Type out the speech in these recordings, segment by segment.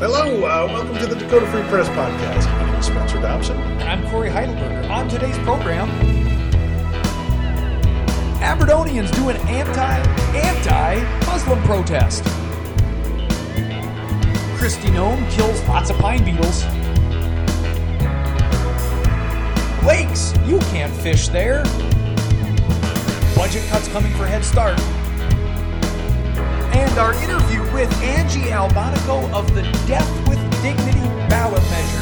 Welcome to the Dakota Free Press Podcast. My name is Spencer Dobson. And I'm Corey Heidelberger. On today's program, Aberdonians do an anti-Muslim protest. Kristi Noem kills lots of pine beetles. Lakes, you can't fish there. Budget cuts coming for Head Start. And our interview with Angie Albonico of the Death with Dignity ballot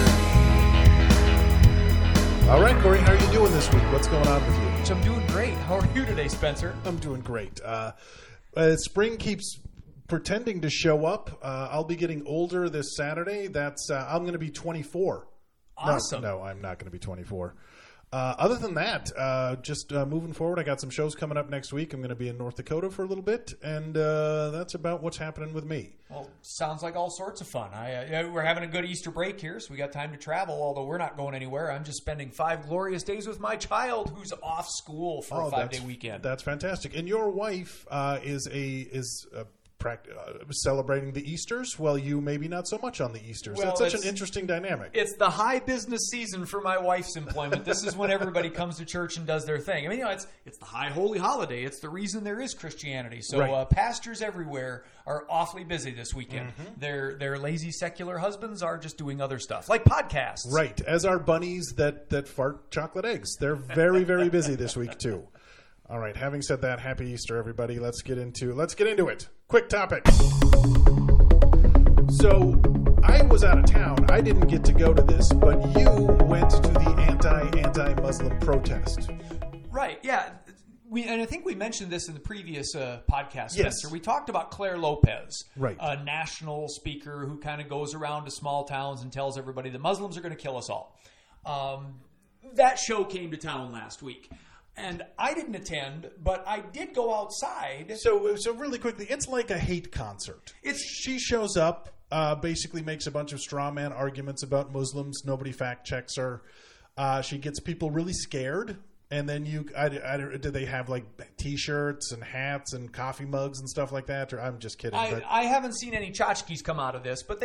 measure. All right, Corey, how are you doing this week? What's going on with you? I'm doing great. How are you today, Spencer? I'm doing great. Spring keeps pretending to show up. I'll be getting older this Saturday. I'm going to be 24. Awesome. No, I'm not going to be 24. Other than that, just moving forward, I got some shows coming up next week. I'm going to be in North Dakota for a little bit, and that's about what's happening with me. Well, sounds like all sorts of fun. We're having a good Easter break here, so we got time to travel, although we're not going anywhere. I'm just spending 5 glorious days with my child, who's off school for a 5-day weekend. That's fantastic. And your wife is celebrating the Easters. Well, you maybe not so much on the Easters. Well, that's such an interesting dynamic. It's the high business season for my wife's employment. This is when everybody comes to church and does their thing. I mean, it's the high holy holiday. It's the reason there is Christianity. So right. Pastors everywhere are awfully busy this weekend. Mm-hmm. Their lazy secular husbands are just doing other stuff, like podcasts. Right, as are bunnies that fart chocolate eggs. They're very, very busy this week too. All right, having said that, happy Easter, everybody. Let's get into it. Quick topics. So, I was out of town. I didn't get to go to this, but you went to the anti-Muslim protest. Right, yeah. And I think we mentioned this in the previous podcast, Spencer. Yes. We talked about Claire Lopez, right. A national speaker who kind of goes around to small towns and tells everybody that Muslims are going to kill us all. That show came to town last week. And I didn't attend, but I did go outside. So really quickly, it's like a hate concert. She shows up, basically makes a bunch of straw man arguments about Muslims. Nobody fact checks her. She gets people really scared. And then do they have like T-shirts and hats and coffee mugs and stuff like that? Or I'm just kidding. I haven't seen any tchotchkes come out of this, but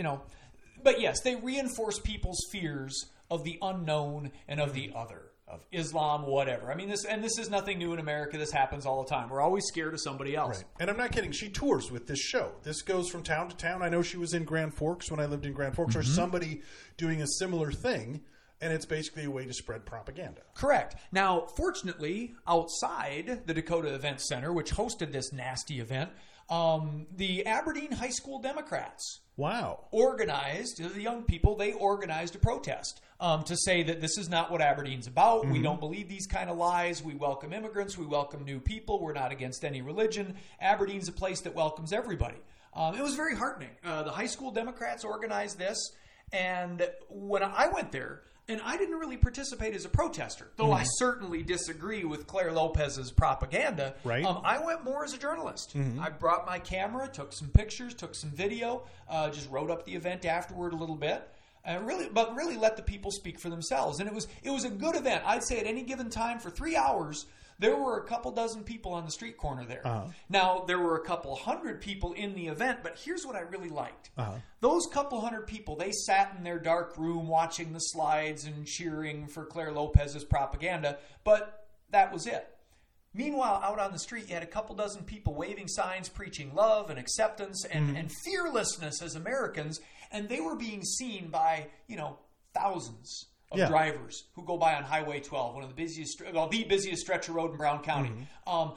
but yes, they reinforce people's fears of the unknown and of the other. Of Islam, whatever. I mean, this is nothing new in America. This happens all the time. We're always scared of somebody else. Right. And I'm not kidding. She tours with this show. This goes from town to town. I know she was in Grand Forks when I lived in Grand Forks, or somebody doing a similar thing, and it's basically a way to spread propaganda. Correct. Now, fortunately, outside the Dakota Event Center, which hosted this nasty event, the Aberdeen High School Democrats organized, the young people, they organized a protest to say that this is not what Aberdeen's about. Mm-hmm. We don't believe these kind of lies. We welcome immigrants. We welcome new people. We're not against any religion. Aberdeen's a place that welcomes everybody. It was very heartening. The high school Democrats organized this, and when I went there, and I didn't really participate as a protester, though I certainly disagree with Claire Lopez's propaganda. Right. I went more as a journalist. Mm-hmm. I brought my camera, took some pictures, took some video, just wrote up the event afterward a little bit. Really let the people speak for themselves. And it was a good event. I'd say at any given time for 3 hours, there were a couple dozen people on the street corner there. Uh-huh. Now, there were a couple hundred people in the event, but here's what I really liked. Uh-huh. Those couple hundred people, they sat in their dark room watching the slides and cheering for Claire Lopez's propaganda, but that was it. Meanwhile, out on the street, you had a couple dozen people waving signs, preaching love and acceptance and fearlessness as Americans, and they were being seen by, thousands of drivers who go by on Highway 12, the busiest stretch of road in Brown County. Mm-hmm.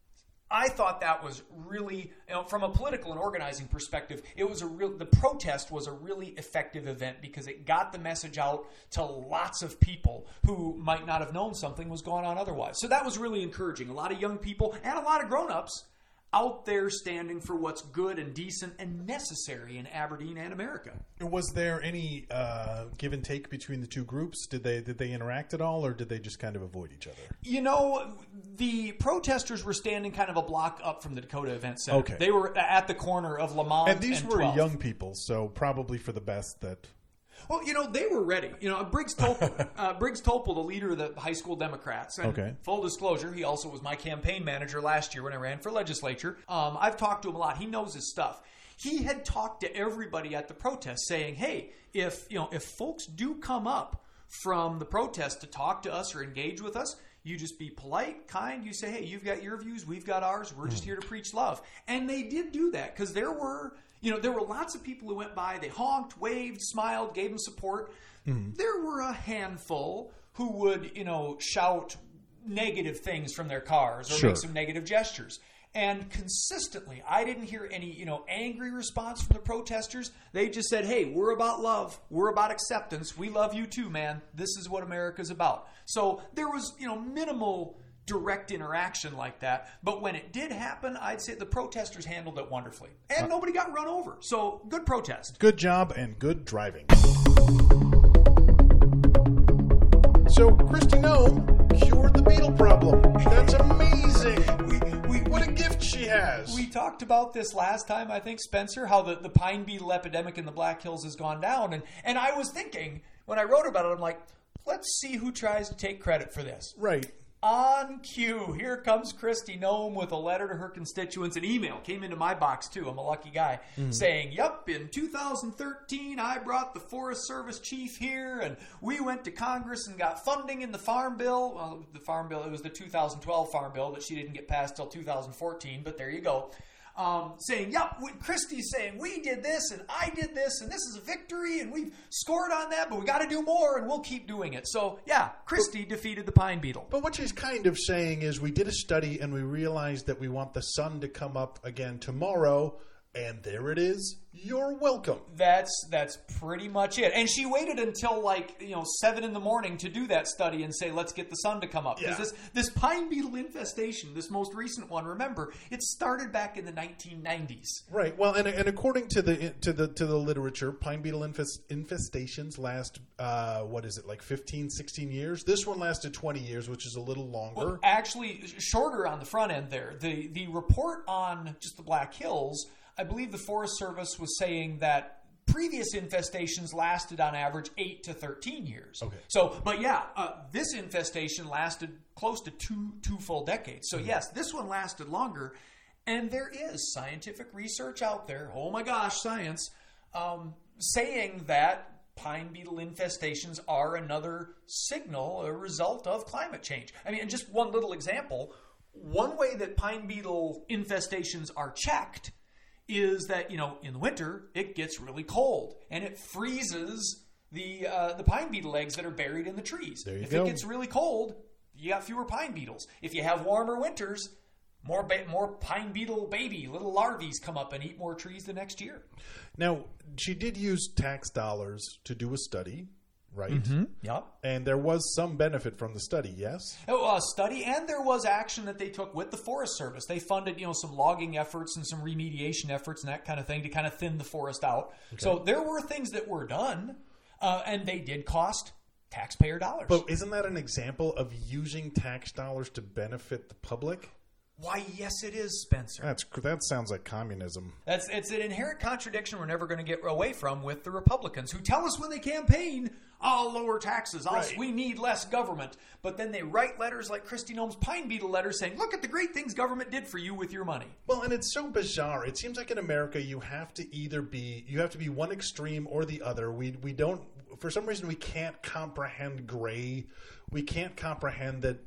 I thought that was really, from a political and organizing perspective, the protest was a really effective event because it got the message out to lots of people who might not have known something was going on otherwise. So that was really encouraging. A lot of young people and a lot of grown-ups out there standing for what's good and decent and necessary in Aberdeen and America. Was there any give and take between the two groups? Did they interact at all, or did they just kind of avoid each other? The protesters were standing kind of a block up from the Dakota Event Center. Okay. They were at the corner of Lamont and these were 12th. Young people, so probably for the best that... Well, they were ready. Briggs Topol, the leader of the high school Democrats, and full disclosure, he also was my campaign manager last year when I ran for legislature. I've talked to him a lot. He knows his stuff. He had talked to everybody at the protest saying, hey, if folks do come up from the protest to talk to us or engage with us, you just be polite, kind. You say, hey, you've got your views, we've got ours. We're just here to preach love. And they did do that because there were lots of people who went by. They honked, waved, smiled, gave them support. Mm-hmm. There were a handful who would, shout negative things from their cars or make some negative gestures. And consistently, I didn't hear any, angry response from the protesters. They just said, hey, we're about love. We're about acceptance. We love you too, man. This is what America's about. So there was, minimal direct interaction like that. But when it did happen, I'd say the protesters handled it wonderfully. And nobody got run over. So good protest. Good job and good driving. So Kristi Noem cured the beetle problem. That's amazing. What a gift she has. We talked about this last time, I think, Spencer, how the pine beetle epidemic in the Black Hills has gone down. And I was thinking, when I wrote about it, I'm like, let's see who tries to take credit for this. Right. On cue, here comes Kristi Noem with a letter to her constituents. An email came into my box, too. I'm a lucky guy. Saying, yep, in 2013, I brought the Forest Service chief here, and we went to Congress and got funding in the Farm Bill. Well, the Farm Bill, it was the 2012 Farm Bill that she didn't get passed till 2014, but there you go. Saying, yep, Kristi's saying, we did this, and I did this, and this is a victory, and we've scored on that, but we got to do more, and we'll keep doing it. So, yeah, Kristi defeated the pine beetle. But what she's kind of saying is we did a study, and we realized that we want the sun to come up again tomorrow, and there it is. You're welcome. That's pretty much it. And she waited until 7 a.m. to do that study and say, let's get the sun to come up. Because this pine beetle infestation, this most recent one, remember, it started back in the 1990s. Right. Well, and according to the literature, pine beetle infestations last 15, 16 years. This one lasted 20 years, which is a little longer. Well, actually, shorter on the front end there. The report on just the Black Hills, I believe the Forest Service was saying that previous infestations lasted on average 8 to 13 years. Okay. So, but this infestation lasted close to two full decades. So yes, this one lasted longer. And there is scientific research out there, oh my gosh, science, saying that pine beetle infestations are another signal, a result of climate change. I mean, just one little example, one way that pine beetle infestations are checked is that, in the winter, it gets really cold, and it freezes the pine beetle eggs that are buried in the trees. There you go. If it gets really cold, you got fewer pine beetles. If you have warmer winters, more pine beetle baby, little larvae come up and eat more trees the next year. Now, she did use tax dollars to do a study, right? Mm-hmm. Yep. And there was some benefit from the study, yes? Study, and there was action that they took with the Forest Service. They funded, some logging efforts and some remediation efforts and that kind of thing to kind of thin the forest out. Okay. So there were things that were done, and they did cost taxpayer dollars. But isn't that an example of using tax dollars to benefit the public? Why, yes, it is, Spencer. That sounds like communism. It's an inherent contradiction we're never going to get away from with the Republicans, who tell us when they campaign, I'll lower taxes, we need less government. But then they write letters like Kristi Noem's pine beetle letter saying, look at the great things government did for you with your money. Well, and it's so bizarre. It seems like in America you have to be one extreme or the other. We don't, for some reason, we can't comprehend gray. We can't comprehend that,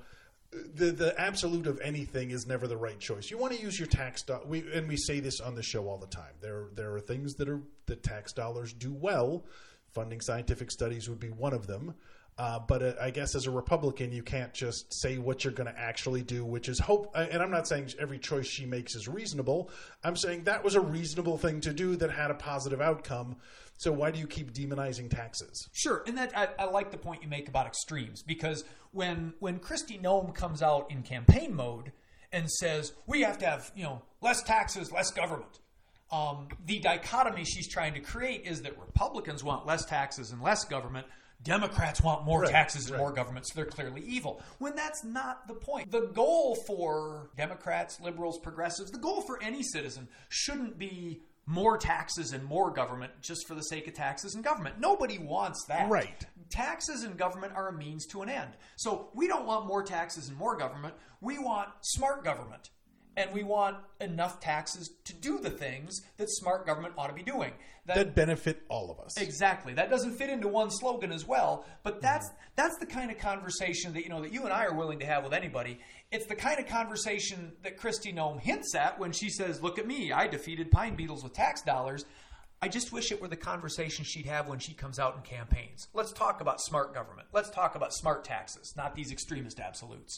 the absolute of anything is never the right choice. You want to use your tax and we say this on the show all the time. There are things that tax dollars do well. Funding scientific studies would be one of them. But I guess as a Republican, you can't just say what you're going to actually do, which is hope. And I'm not saying every choice she makes is reasonable. I'm saying that was a reasonable thing to do that had a positive outcome. So why do you keep demonizing taxes? Sure, and that I like the point you make about extremes, because when Kristi Noem comes out in campaign mode and says we have to have less taxes, less government, the dichotomy she's trying to create is that Republicans want less taxes and less government. Democrats want more taxes and more government, so they're clearly evil. When that's not the point. The goal for Democrats, liberals, progressives, the goal for any citizen shouldn't be more taxes and more government just for the sake of taxes and government. Nobody wants that. Right. Taxes and government are a means to an end. So we don't want more taxes and more government. We want smart government. And we want enough taxes to do the things that smart government ought to be doing. That benefit all of us. Exactly. That doesn't fit into one slogan as well, but that's the kind of conversation that that you and I are willing to have with anybody. It's the kind of conversation that Kristi Noem hints at when she says, "Look at me, I defeated pine beetles with tax dollars." I just wish it were the conversation she'd have when she comes out in campaigns. Let's talk about smart government. Let's talk about smart taxes, not these extremist absolutes.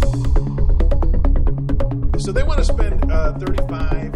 So they want to spend 35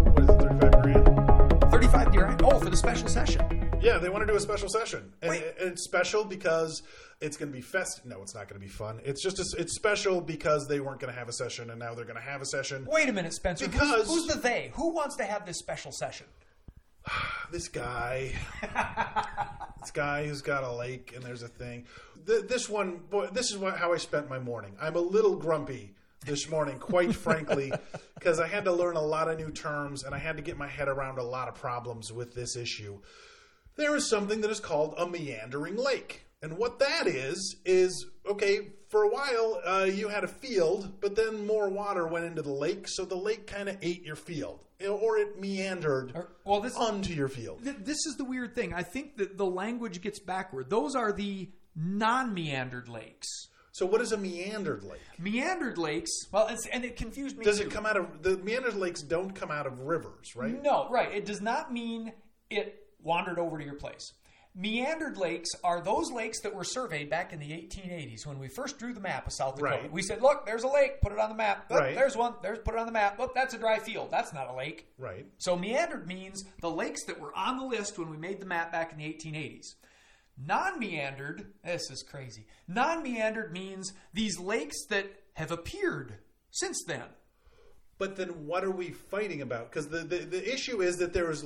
grand? 35 grand? Oh, for the special session. Yeah, they want to do a special session. And it's special because it's going to be festive. No, it's not going to be fun. It's just it's special because they weren't going to have a session, and now they're going to have a session. Wait a minute, Spencer. Because who's the they? Who wants to have this special session? This guy. This guy who's got a lake, and there's a thing. This one, boy, this is how I spent my morning. I'm a little grumpy this morning, quite frankly, because I had to learn a lot of new terms, and I had to get my head around a lot of problems with this issue. There is something that is called a meandering lake. And what that is, okay, for a while you had a field, but then more water went into the lake, so the lake kind of ate your field. Or it meandered onto your field. This is the weird thing. I think that the language gets backward. Those are the non-meandered lakes. So what is a meandered lake? Meandered lakes, and it confused me. Does it come out of, the meandered lakes don't come out of rivers, right? No, right. It does not mean it wandered over to your place. Meandered lakes are those lakes that were surveyed back in the 1880s when we first drew the map of South Dakota. Right. We said, look, there's a lake, put it on the map. Oh, right. There's one, put it on the map. Oh, that's a dry field. That's not a lake. Right. So meandered means the lakes that were on the list when we made the map back in the 1880s. Non-meandered, this is crazy. Non-meandered means these lakes that have appeared since then. But then what are we fighting about? Because the issue is that there is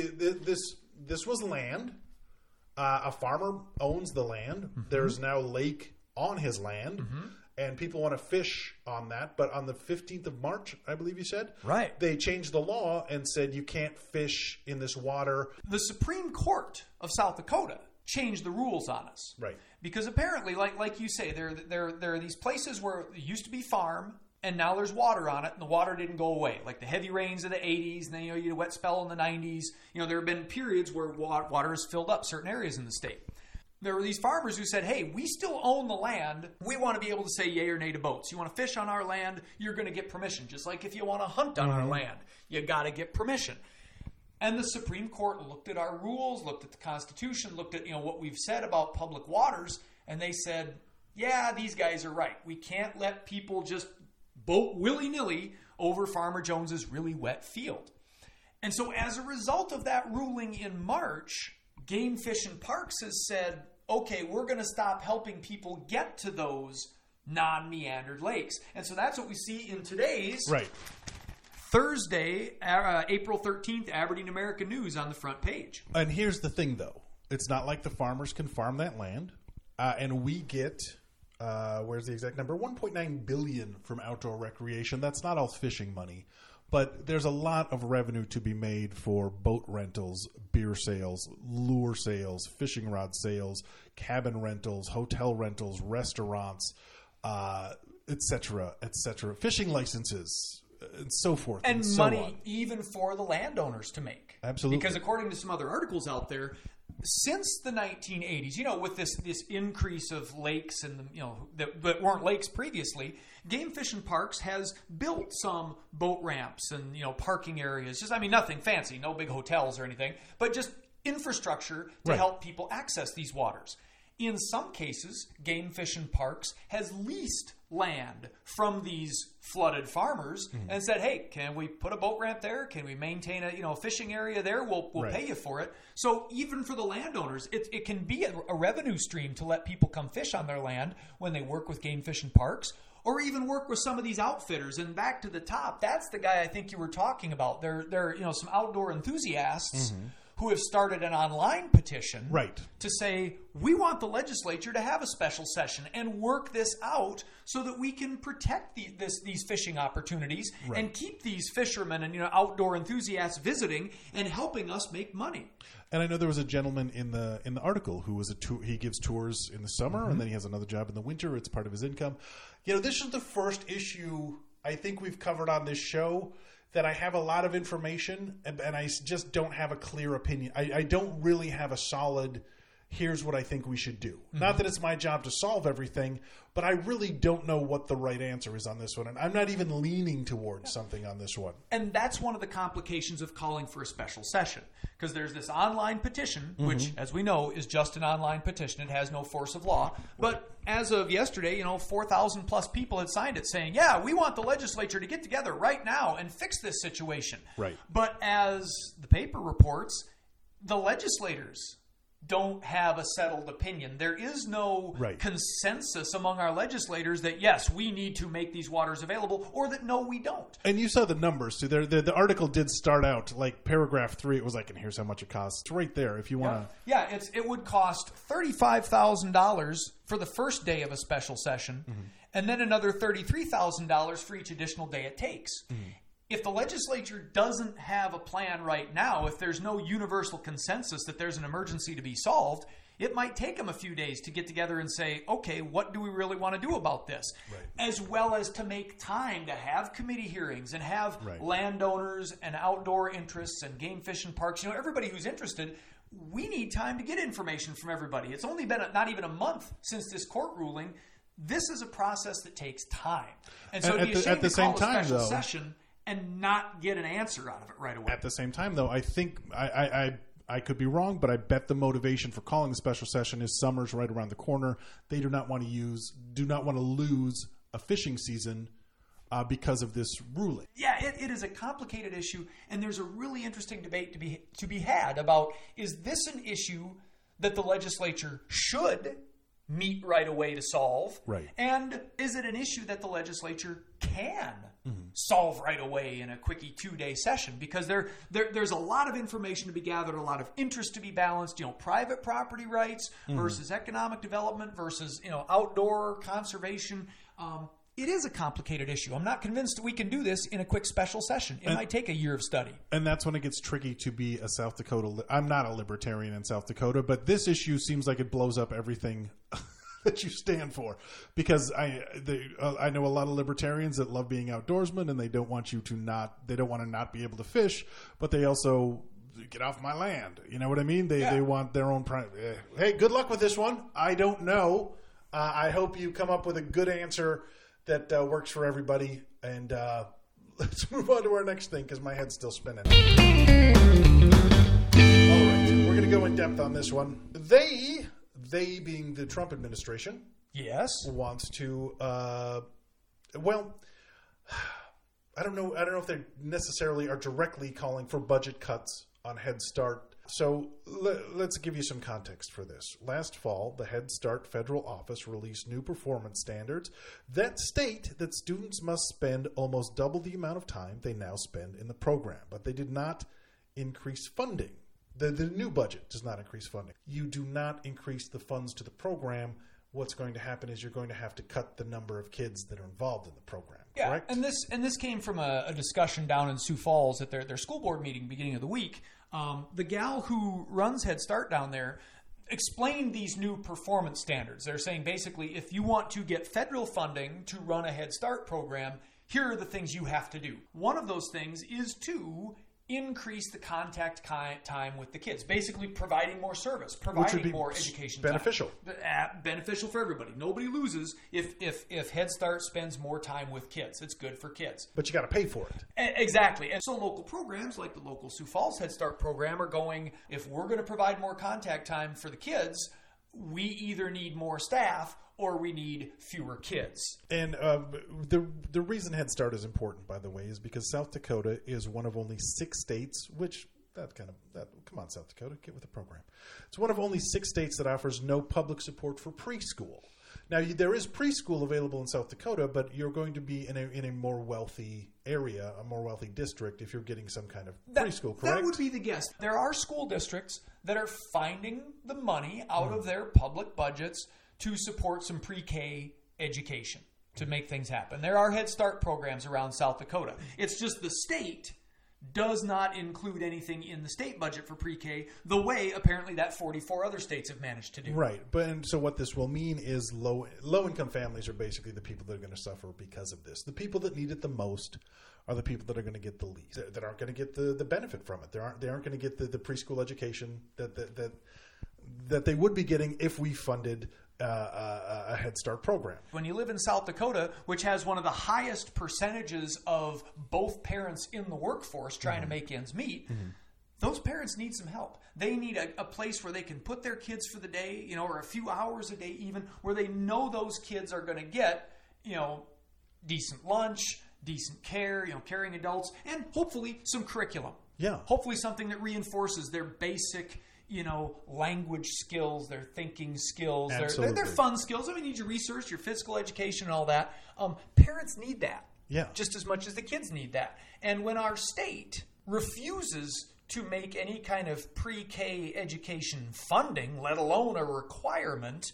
this was land. A farmer owns the land. Mm-hmm. There's now a lake on his land. Mm-hmm. And people want to fish on that. But on the 15th of March, I believe you said, right, they changed the law and said you can't fish in this water. The Supreme Court of South Dakota changed the rules on us. Right. Because apparently, like you say, there are these places where it used to be farm, and now there's water on it, and the water didn't go away. Like the heavy rains of the 80s, and then you had a wet spell in the 90s. There have been periods where water has filled up certain areas in the state. There were these farmers who said, hey, we still own the land. We want to be able to say yay or nay to boats. You want to fish on our land, you're going to get permission. Just like if you want to hunt on our land, you got to get permission. And the Supreme Court looked at our rules, looked at the Constitution, looked at what we've said about public waters, and they said, yeah, these guys are right. We can't let people just boat willy-nilly over Farmer Jones's really wet field. And so as a result of that ruling in March, Game Fish and Parks has said, okay, we're going to stop helping people get to those non-meandered lakes. And so that's what we see in today's Thursday, April 13th, Aberdeen American News on the front page. And here's the thing, though. It's not like the farmers can farm that land. And we get, where's the exact number? $1.9 billion from outdoor recreation. That's not all fishing money. But there's a lot of revenue to be made for boat rentals, beer sales, lure sales, fishing rod sales, cabin rentals, hotel rentals, restaurants, et cetera, fishing licenses, and so forth. And so money on. Even for the landowners to make. Absolutely. Because according to some other articles out there, since the 1980s, with this increase of lakes and that weren't lakes previously, Game Fish and Parks has built some boat ramps and parking areas. Just nothing fancy, no big hotels or anything, but just infrastructure to help people access these waters. In some cases, Game Fish and Parks has leased land from these flooded farmers and said, hey, can we put a boat ramp there? Can we maintain a fishing area there? We'll pay you for it. So even for the landowners, it can be a revenue stream to let people come fish on their land when they work with Game Fish and Parks, or even work with some of these outfitters. And back to the top, that's the guy I think you were talking about. There are some outdoor enthusiasts who have started an online petition to say, we want the legislature to have a special session and work this out so that we can protect these fishing opportunities and keep these fishermen and outdoor enthusiasts visiting and helping us make money. And I know there was a gentleman in the article who was he gives tours in the summer and then he has another job in the winter. It's part of his income. This is the first issue I think we've covered on this show that I have a lot of information and I just don't have a clear opinion. I don't really have a solid, here's what I think we should do. Mm-hmm. Not that it's my job to solve everything, but I really don't know what the right answer is on this one. And I'm not even leaning towards something on this one. And that's one of the complications of calling for a special session. Because there's this online petition, which, as we know, is just an online petition. It has no force of law. But as of yesterday, 4,000 plus people had signed it saying, yeah, we want the legislature to get together right now and fix this situation. Right. But as the paper reports, the legislators don't have a settled opinion. There is no consensus among our legislators that, yes, we need to make these waters available, or that, no, we don't. And you saw the numbers, too. The article did start out, like paragraph 3, it was like, and here's how much it costs. It's right there if you want to. Yeah, it would cost $35,000 for the first day of a special session, and then another $33,000 for each additional day it takes. If the legislature doesn't have a plan right now, if there's no universal consensus that there's an emergency to be solved, it might take them a few days to get together and say, okay, what do we really want to do about this? Right. As well as to make time to have committee hearings and have landowners and outdoor interests and game fishing parks, everybody who's interested. We need time to get information from everybody. It's only been not even a month since this court ruling. This is a process that takes time. And so at the same time, though, session and not get an answer out of it right away. At the same time, though, I think I could be wrong, but I bet the motivation for calling the special session is summer's right around the corner. They do not want to lose a fishing season because of this ruling. Yeah, it is a complicated issue, and there's a really interesting debate to be had about, is this an issue that the legislature should meet right away to solve? Right. And is it an issue that the legislature can solve right away in a quickie 2-day session? Because there's a lot of information to be gathered, a lot of interest to be balanced, private property rights versus economic development versus, outdoor conservation. It is a complicated issue. I'm not convinced that we can do this in a quick special session. It might take a year of study. And that's when it gets tricky to be a South Dakota. I'm not a libertarian in South Dakota, but this issue seems like it blows up everything that you stand for, because I know a lot of libertarians that love being outdoorsmen, and they don't want to not be able to fish, but they also get off my land. You know what I mean? They want their own private. Hey, good luck with this one. I don't know. I hope you come up with a good answer that works for everybody. And let's move on to our next thing, because my head's still spinning. All right, we're going to go in depth on this one. They being the Trump administration, wants to. I don't know if they necessarily are directly calling for budget cuts on Head Start. So let's give you some context for this. Last fall, the Head Start federal office released new performance standards that state that students must spend almost double the amount of time they now spend in the program, but they did not increase funding. The new budget does not increase funding. You do not increase the funds to the program. What's going to happen is you're going to have to cut the number of kids that are involved in the program. Correct? And this came from a discussion down in Sioux Falls at their school board meeting beginning of the week. The gal who runs Head Start down there explained these new performance standards. They're saying basically, if you want to get federal funding to run a Head Start program, here are the things you have to do. One of those things is to increase the contact time with the kids, basically providing more service, providing more education beneficial time. Beneficial for everybody. Nobody loses if Head Start spends more time with kids. It's good for kids. But you got to pay for it. Exactly. And so local programs like the local Sioux Falls Head Start program are going, if we're going to provide more contact time for the kids, we either need more staff or we need fewer kids. And the reason Head Start is important, by the way, is because South Dakota is one of only 6 states, which come on, South Dakota, get with the program. It's one of only 6 states that offers no public support for preschool. Now, there is preschool available in South Dakota, but you're going to be in a more wealthy area, a more wealthy district, if you're getting some kind of preschool, correct? That would be the guess. There are school districts that are finding the money out of their public budgets to support some pre-K education, to make things happen. There are Head Start programs around South Dakota. It's just the state does not include anything in the state budget for pre-K, the way apparently that 44 other states have managed to do. Right. And so what this will mean is low-income families are basically the people that are going to suffer because of this. The people that need it the most are the people that are going to get the least, that aren't going to get the benefit from it. They aren't going to get the preschool education that they would be getting if we funded a Head Start program. When you live in South Dakota, which has one of the highest percentages of both parents in the workforce trying to make ends meet, those parents need some help. They need a place where they can put their kids for the day, or a few hours a day even, where they know those kids are going to get, decent lunch, decent care, caring adults, and hopefully some curriculum. Yeah. Hopefully something that reinforces their basic language skills, their thinking skills, their fun skills. I mean, you need your research, your physical education, and all that. Parents need that. Yeah. Just as much as the kids need that. And when our state refuses to make any kind of pre-K education funding, let alone a requirement,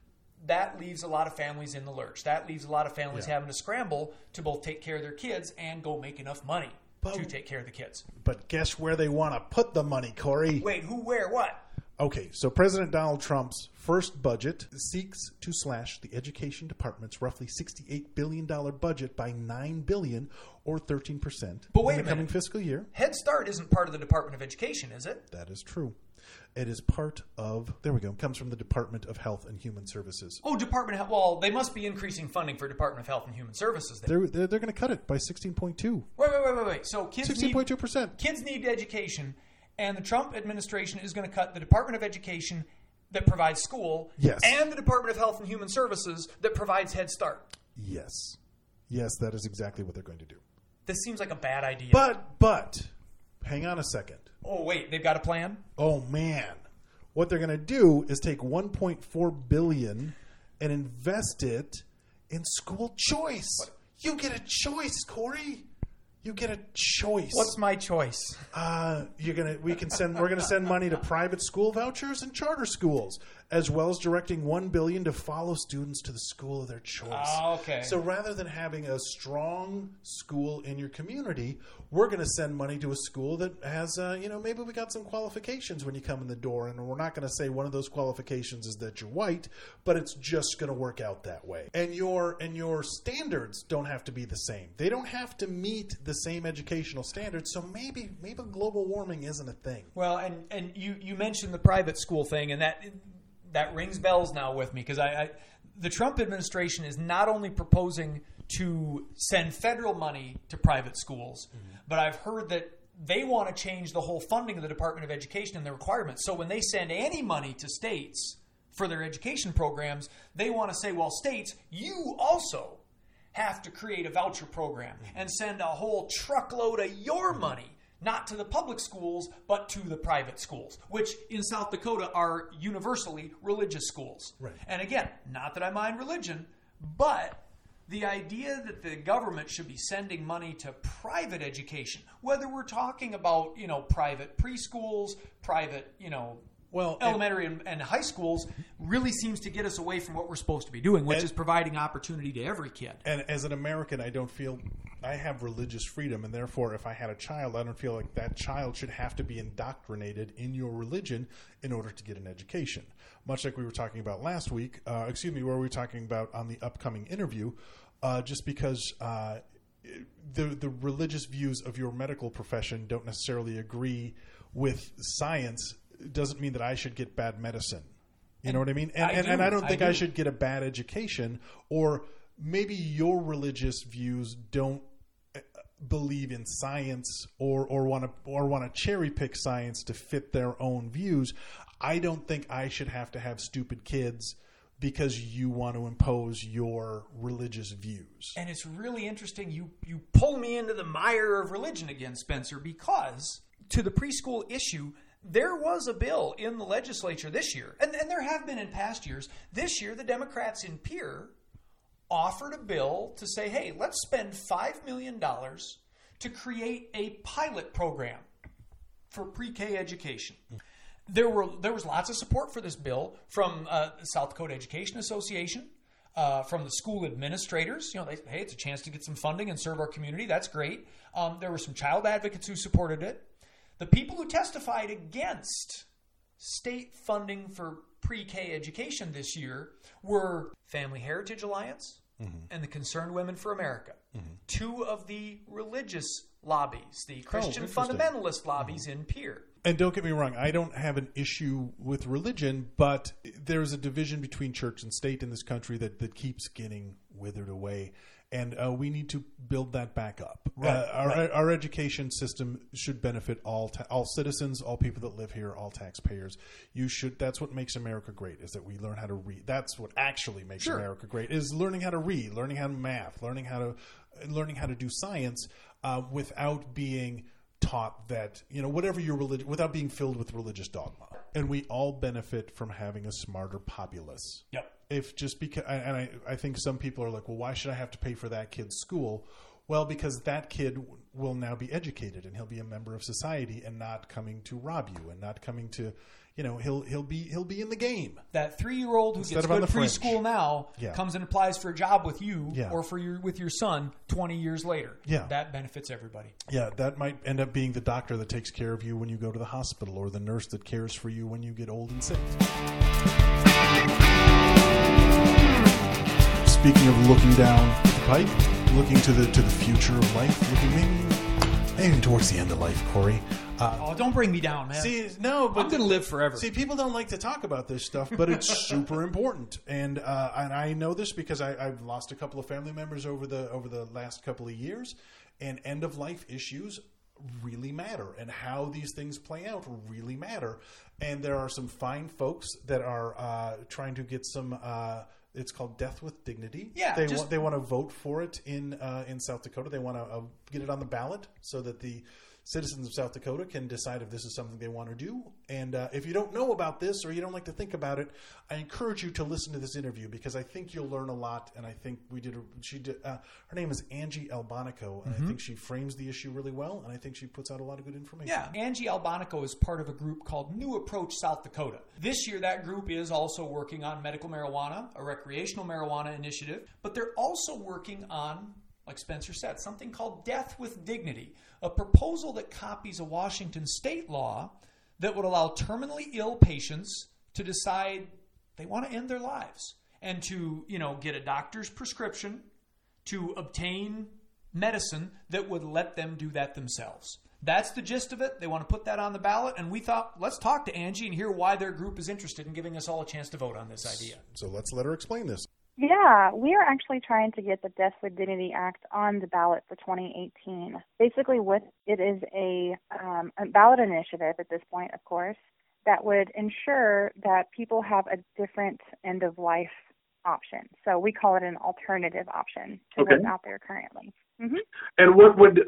that leaves a lot of families in the lurch. That leaves a lot of families having to scramble to both take care of their kids and go make enough money to take care of the kids. But guess where they want to put the money, Corey? Wait, who, where, what? Okay, so President Donald Trump's first budget seeks to slash the Education Department's roughly $68 billion budget by $9 billion, or 13%, but wait in the coming fiscal year. Head Start isn't part of the Department of Education, is it? That is true. It is part of, comes from the Department of Health and Human Services. Oh, Department of Health. Well, they must be increasing funding for Department of Health and Human Services. They're going to cut it by 16.2. Wait. So kids 16.2%. Kids need education, and the Trump administration is going to cut the Department of Education that provides school, and the Department of Health and Human Services that provides Head Start. Yes, that is exactly what they're going to do. This seems like a bad idea. But hang on a second. Oh, wait, they've got a plan? Oh, man. What they're going to do is take $1.4 billion and invest it in school choice. What? You get a choice, Corey. You get a choice. What's my choice? We're going to send money to private school vouchers and charter schools, as well as directing $1 billion to follow students to the school of their choice. Okay. So rather than having a strong school in your community, we're going to send money to a school that has, maybe we got some qualifications when you come in the door, and we're not going to say one of those qualifications is that you're white, but it's just going to work out that way. And your standards don't have to be the same. They don't have to meet the same educational standards. So maybe global warming isn't a thing. Well, and you mentioned the private school thing, and that rings bells now with me, because the Trump administration is not only proposing to send federal money to private schools, but I've heard that they want to change the whole funding of the Department of Education and the requirements. So when they send any money to states for their education programs, they want to say, well, states, you also have to create a voucher program and send a whole truckload of your money, not to the public schools, but to the private schools, which in South Dakota are universally religious schools. Right. And again, not that I mind religion, but the idea that the government should be sending money to private education, whether we're talking about, private preschools, private, elementary and high schools, really seems to get us away from what we're supposed to be doing, which is providing opportunity to every kid. And as an American, I don't feel I have religious freedom, and therefore if I had a child, I don't feel like that child should have to be indoctrinated in your religion in order to get an education. Much like we were talking about last week, where we were talking about on the upcoming interview, just because the religious views of your medical profession don't necessarily agree with science doesn't mean that I should get bad medicine. You know what I mean? And I don't think I should get a bad education, or maybe your religious views don't believe in science or want to cherry pick science to fit their own views. I don't think I should have to have stupid kids because you want to impose your religious views. And it's really interesting. You pull me into the mire of religion again, Spencer, because to the preschool issue, there was a bill in the legislature this year, and there have been in past years. This year, the Democrats in Pierre offered a bill to say, hey, let's spend $5 million to create a pilot program for pre-K education. There was lots of support for this bill from the South Dakota Education Association, from the school administrators. Hey, it's a chance to get some funding and serve our community. That's great. There were some child advocates who supported it. The people who testified against state funding for pre-K education this year were Family Heritage Alliance and the Concerned Women for America, two of the religious lobbies, the Christian fundamentalist lobbies in Pierre. And don't get me wrong, I don't have an issue with religion, but there's a division between church and state in this country that keeps getting withered away. And we need to build that back up. Right. Our education system should benefit all citizens, all people that live here, all taxpayers. That's what makes America great, is that we learn how to read. That's what actually makes America great, is learning how to read, learning how to math, learning how to do science without being taught that, whatever your religion, without being filled with religious dogma. And we all benefit from having a smarter populace. Yep. If just because, and I think some people are like, well, why should I have to pay for that kid's school? Well, because that kid will now be educated and he'll be a member of society and not coming to rob you and not coming to, he'll be in the game. That 3-year-old who gets good preschool now comes and applies for a job with you or with your son 20 years later. Yeah. That benefits everybody. Yeah, that might end up being the doctor that takes care of you when you go to the hospital, or the nurse that cares for you when you get old and sick. Speaking of looking down the pipe, looking to the future of life, looking maybe towards the end of life, Corey. Don't bring me down, man. See, no, but I'm going to live forever. See, people don't like to talk about this stuff, but it's super important, and I know this because I've lost a couple of family members over the last couple of years, and end of life issues really matter, and how these things play out really matter. And there are some fine folks that are trying to get some. It's called Death with Dignity. Yeah, they want to vote for it in South Dakota. They want to get it on the ballot so that the citizens of South Dakota can decide if this is something they want to do. And if you don't know about this, or you don't like to think about it, I encourage you to listen to this interview, because I think you'll learn a lot. And I think her name is Angie Albonico, and I think she frames the issue really well, and I think she puts out a lot of good information. Yeah, Angie Albonico is part of a group called New Approach South Dakota. This year, that group is also working on medical marijuana, a recreational marijuana initiative, but they're also working on, like Spencer said, something called Death with Dignity, a proposal that copies a Washington state law that would allow terminally ill patients to decide they want to end their lives, and to, get a doctor's prescription, to obtain medicine that would let them do that themselves. That's the gist of it. They want to put that on the ballot, and we thought, let's talk to Angie and hear why their group is interested in giving us all a chance to vote on this idea. So let's let her explain this. Yeah, we are actually trying to get the Death with Dignity Act on the ballot for 2018. Basically, it is a ballot initiative at this point, of course, that would ensure that people have a different end-of-life option. So we call it an alternative option to what's out there currently. Mm-hmm. And what would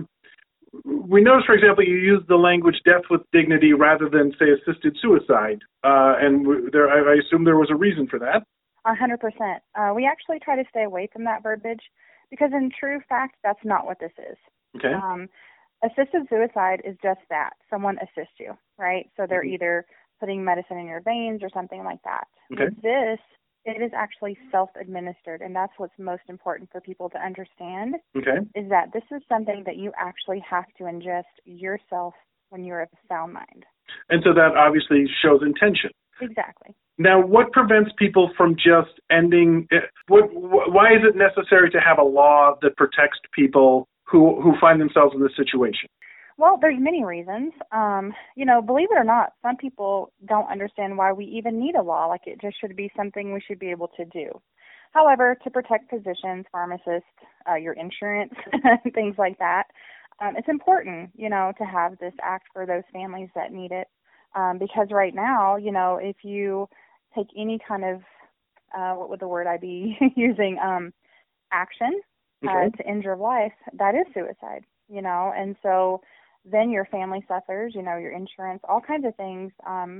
we notice, for example, you use the language "death with dignity" rather than, say, assisted suicide, and I assume there was a reason for that. 100%. We actually try to stay away from that verbiage because, in true fact, that's not what this is. Okay. Assisted suicide is just that. Someone assists you, right? So they're either putting medicine in your veins or something like that. Okay. With this, it is actually self-administered, and that's what's most important for people to understand, is that this is something that you actually have to ingest yourself when you're of sound mind. And so that obviously shows intention. Exactly. Now, what prevents people from just ending it? Why is it necessary to have a law that protects people who find themselves in this situation? Well, there's many reasons. Believe it or not, some people don't understand why we even need a law. Like, it just should be something we should be able to do. However, to protect physicians, pharmacists, your insurance, things like that, it's important, to have this act for those families that need it. Because right now, if you take any kind of, what would the word I be using, action to end your life, that is suicide, and so then your family suffers, your insurance, all kinds of things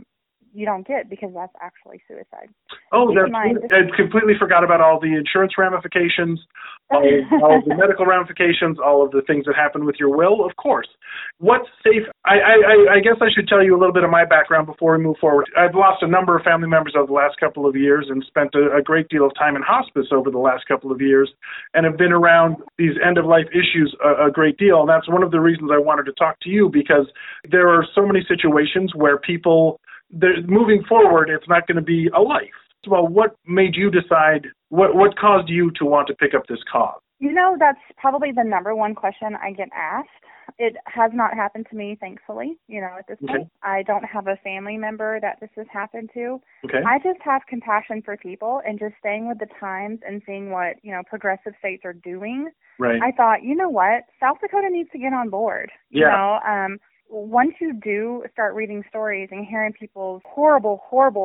you don't get because that's actually suicide. Oh, I completely forgot about all the insurance ramifications, all the medical ramifications, all of the things that happen with your will, of course. What's safe? I guess I should tell you a little bit of my background before we move forward. I've lost a number of family members over the last couple of years and spent a great deal of time in hospice over the last couple of years and have been around these end-of-life issues a great deal. And that's one of the reasons I wanted to talk to you, because there are so many situations where people, moving forward, it's not going to be a life. Well, what made you decide, what caused you to want to pick up this cause? That's probably the number one question I get asked. It has not happened to me, thankfully, at this point. I don't have a family member that this has happened to. Okay. I just have compassion for people and just staying with the times and seeing what, progressive states are doing. Right. I thought, what? South Dakota needs to get on board. Yeah. Once you do start reading stories and hearing people's horrible,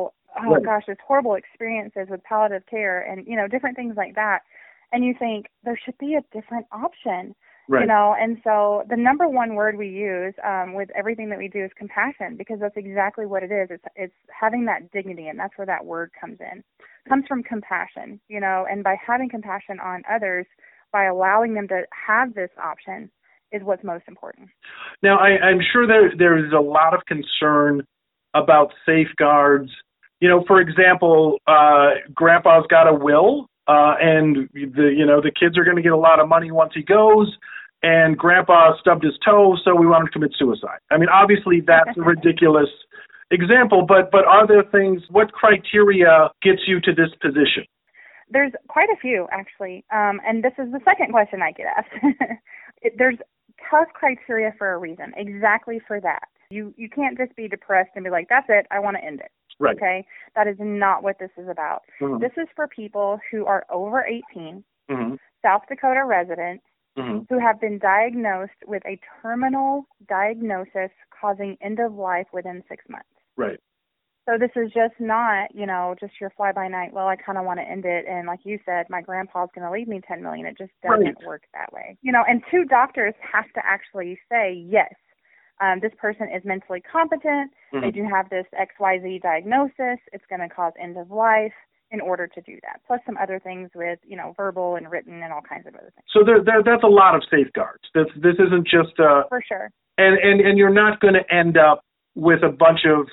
just horrible experiences with palliative care and, different things like that, and you think there should be a different option. Right. And so the number one word we use with everything that we do is compassion, because that's exactly what it is. It's having that dignity, and that's where that word comes in. It comes from compassion, and by having compassion on others, by allowing them to have this option is what's most important. Now, I'm sure there is a lot of concern about safeguards. For example, Grandpa's got a will, and the kids are going to get a lot of money once he goes, and Grandpa stubbed his toe, so we want him to commit suicide. I mean, obviously that's a ridiculous example, but are there things, what criteria gets you to this position? There's quite a few, actually, and this is the second question I get asked. There's tough criteria for a reason, exactly for that. You can't just be depressed and be like, that's it, I want to end it. Right. Okay? That is not what this is about. Mm-hmm. This is for people who are over 18, mm-hmm. South Dakota residents, mm-hmm. who have been diagnosed with a terminal diagnosis causing end of life within 6 months. Right. So this is just not, just your fly-by-night, well, I kind of want to end it, and like you said, my grandpa's going to leave me $10 million. It just doesn't work that way. And two doctors have to actually say, yes, this person is mentally competent, mm-hmm. they do have this XYZ diagnosis, it's going to cause end of life in order to do that, plus some other things with, verbal and written and all kinds of other things. So that's a lot of safeguards. This isn't just... For sure. And you're not going to end up with a bunch of,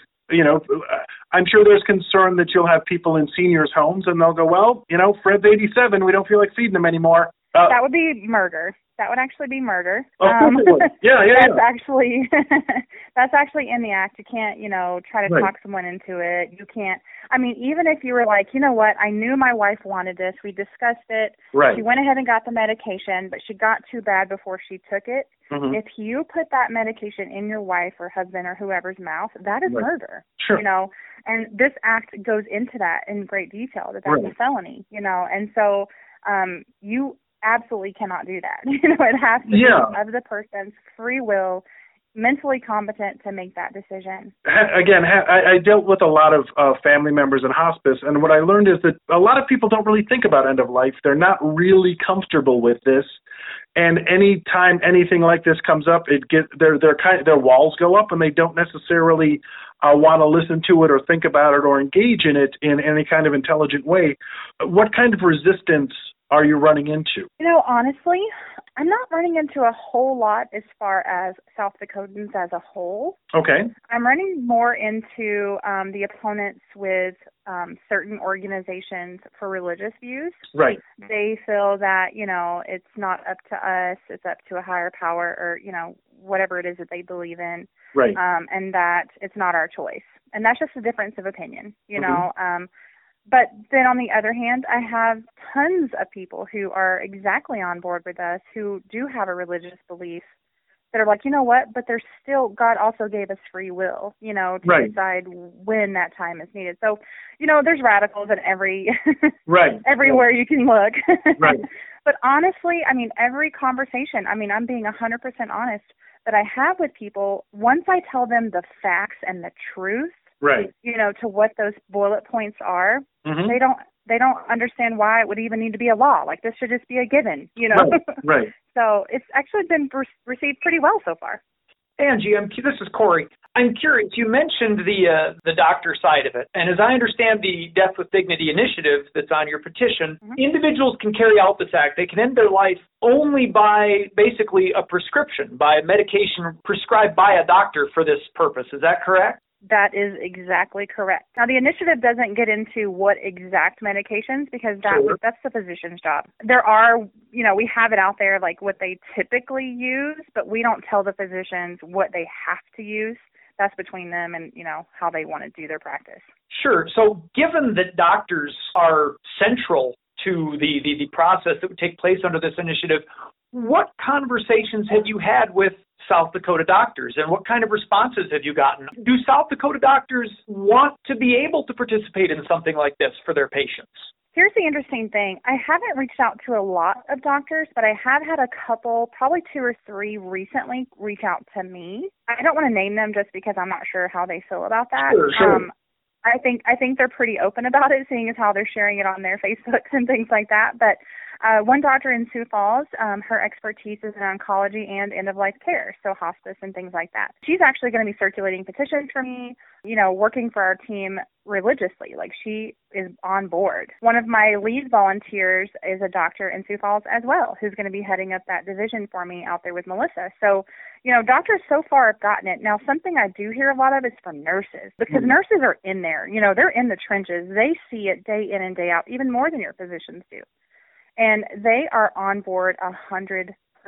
I'm sure there's concern that you'll have people in seniors' homes and they'll go, well, Fred's 87, we don't feel like feeding him anymore. That would be murder. That would actually be murder. Oh, yeah. That's actually in the act. You can't, try to talk someone into it. You can't. I mean, even if you were like, you know what, I knew my wife wanted this. We discussed it. Right. She went ahead and got the medication, but she got too bad before she took it. Mm-hmm. If you put that medication in your wife or husband or whoever's mouth, that is murder. Sure. And this act goes into that in great detail, that's a felony, and so you absolutely cannot do that. It has to be of the person's free will, mentally competent to make that decision. Again, I dealt with a lot of family members in hospice, and what I learned is that a lot of people don't really think about end of life. They're not really comfortable with this, and any time anything like this comes up, their walls go up, and they don't necessarily want to listen to it or think about it or engage in it in any kind of intelligent way. What kind of resistance are you running into? Honestly, I'm not running into a whole lot as far as South Dakotans as a whole. Okay. I'm running more into the opponents with certain organizations for religious views. Right. They feel that, it's not up to us, it's up to a higher power or, whatever it is that they believe in. Right. And that it's not our choice. And that's just a difference of opinion, Mm-hmm. But then on the other hand, I have tons of people who are exactly on board with us who do have a religious belief that are like, you know what, but there's still, God also gave us free will, to decide when that time is needed. So, there's radicals in everywhere you can look. Right. But honestly, every conversation, I'm being 100% honest, that I have with people, once I tell them the facts and the truth, right, to what those bullet points are, mm-hmm. they don't understand why it would even need to be a law. Like, this should just be a given, Right. So it's actually been received pretty well so far. Angie, this is Corey. I'm curious, you mentioned the doctor side of it, and as I understand the Death with Dignity initiative that's on your petition, individuals can carry out this act. They can end their life only by basically a prescription, by a medication prescribed by a doctor for this purpose. Is that correct? That is exactly correct. Now, the initiative doesn't get into what exact medications because that's the physician's job. There are, we have it out there like what they typically use, but we don't tell the physicians what they have to use. That's between them and, how they want to do their practice. Sure. So given that doctors are central to the process that would take place under this initiative, what conversations have you had with South Dakota doctors, and what kind of responses have you gotten? Do South Dakota doctors want to be able to participate in something like this for their patients? Here's the interesting thing. I haven't reached out to a lot of doctors, but I have had a couple, probably 2 or 3 recently reach out to me. I don't want to name them just because I'm not sure how they feel about that. Sure. I think they're pretty open about it, seeing as how they're sharing it on their Facebooks and things like that. But one doctor in Sioux Falls, her expertise is in oncology and end-of-life care, so hospice and things like that. She's actually going to be circulating petitions for me, working for our team religiously. Like, she is on board. One of my lead volunteers is a doctor in Sioux Falls as well, who's going to be heading up that division for me out there with Melissa. So, doctors so far have gotten it. Now, something I do hear a lot of is from nurses, because nurses are in there. They're in the trenches. They see it day in and day out, even more than your physicians do. And they are on board 100%.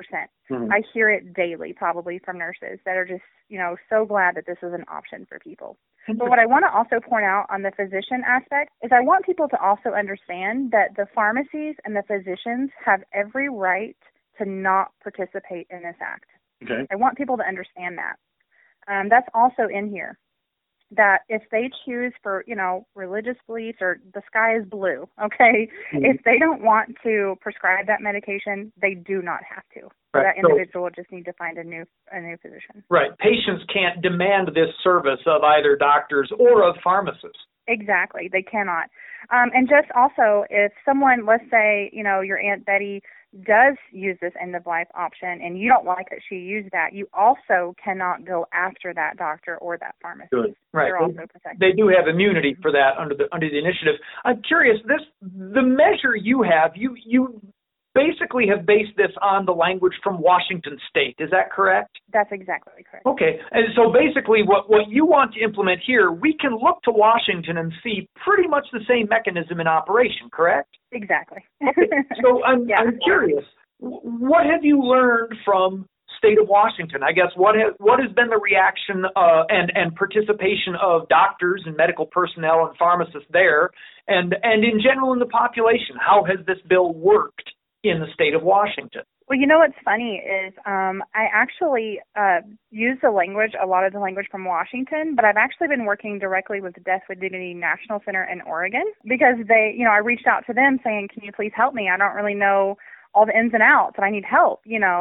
I hear it daily, probably from nurses that are just, so glad that this is an option for people. But what I want to also point out on the physician aspect is I want people to also understand that the pharmacies and the physicians have every right to not participate in this act. Okay. I want people to understand that. That's also in here. That if they choose for, religious beliefs, or the sky is blue, okay? If they don't want to prescribe that medication, they do not have to. Right. That individual will just need to find a new physician. Right. Patients can't demand this service of either doctors or of pharmacists. Exactly. They cannot. And just also, if someone, let's say, your Aunt Betty does use this end-of-life option and you don't like that she used that, you also cannot go after that doctor or that pharmacist. Good. Right. They're also protected. They do have immunity for that under the initiative. I'm curious, the measure you have, you basically have based this on the language from Washington State. Is that correct? That's exactly correct. Okay. And so basically what you want to implement here, we can look to Washington and see pretty much the same mechanism in operation, correct? Exactly. Okay. So I'm curious, what have you learned from state of Washington? I guess what has been the reaction and participation of doctors and medical personnel and pharmacists there, and in general in the population? How has this bill worked in the state of Washington? Well, what's funny is I actually use a lot of the language from Washington, but I've actually been working directly with the Death with Dignity National Center in Oregon, because they, I reached out to them saying, can you please help me? I don't really know all the ins and outs, and I need help,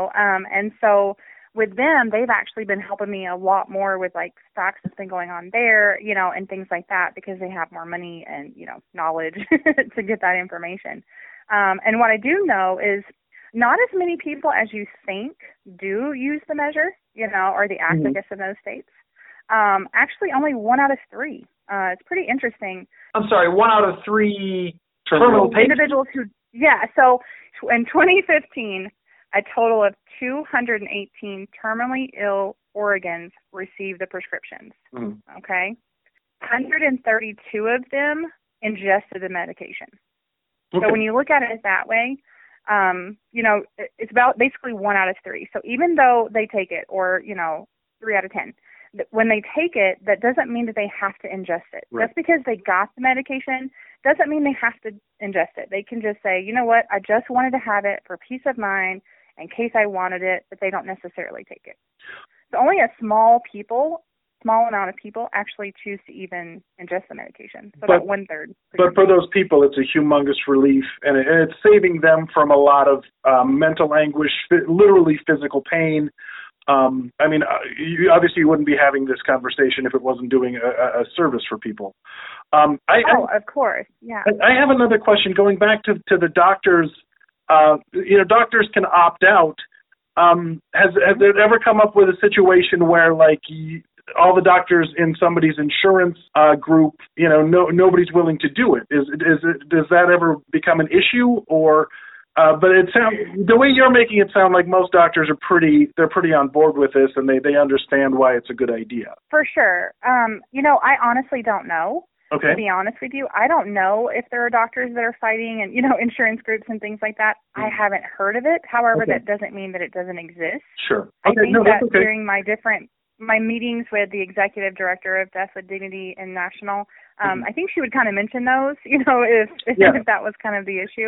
and so with them, they've actually been helping me a lot more with like stocks that's been going on there, and things like that, because they have more money and, knowledge to get that information. And what I do know is not as many people as you think do use the measure, or the act, I guess, in those states. Actually, only 1 out of 3. It's pretty interesting. I'm sorry, 1 out of 3 terminal patients? Individuals who, so in 2015, a total of 218 terminally ill Oregons received the prescriptions, okay? 132 of them ingested the medication. Okay. So when you look at it that way, it's about basically 1 out of 3. So even though they take it, or, 3 out of 10, when they take it, that doesn't mean that they have to ingest it. Right. Just because they got the medication doesn't mean they have to ingest it. They can just say, you know what, I just wanted to have it for peace of mind in case I wanted it, but they don't necessarily take it. So only a small amount of people actually choose to even ingest the medication. So about 1/3. But for those people, it's a humongous relief, and it's saving them from a lot of mental anguish, literally physical pain. You wouldn't be having this conversation if it wasn't doing a service for people. Of course, yeah. I have another question going back to the doctors. Doctors can opt out. Has it ever come up with a situation where, like, all the doctors in somebody's insurance group, nobody's willing to do it. Does that ever become an issue? Or but it sounds, the way you're making it sound like most doctors are pretty on board with this, and they understand why it's a good idea. For sure. I honestly don't know. Okay. To be honest with you, I don't know if there are doctors that are fighting and, insurance groups and things like that. I haven't heard of it. However, that doesn't mean that it doesn't exist. Sure. Okay. I think that's okay. During my meetings with the executive director of Death with Dignity International, I think she would kind of mention those, if that was kind of the issue.